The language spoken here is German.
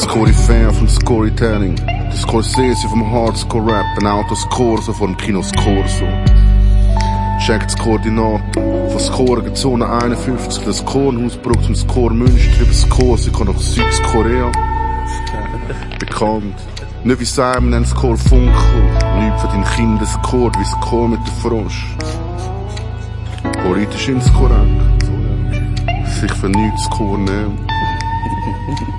Scory-Fan vom Storytelling. Der Scorsese vom Hardscore-Rap, ein Autos Corso vor dem Kinos Corso. Checkt die Koordinaten von Score Zone 51, das Kornhausbrück zum Score Münster, über Score, sie kann nach Südkorea. Bekannt. Nicht wie Simon nennt Score Funkel, nicht für dein Kind ein Score wie Score mit der Frosch. Politisch inkorrekt, sich für nichts Score nehmen.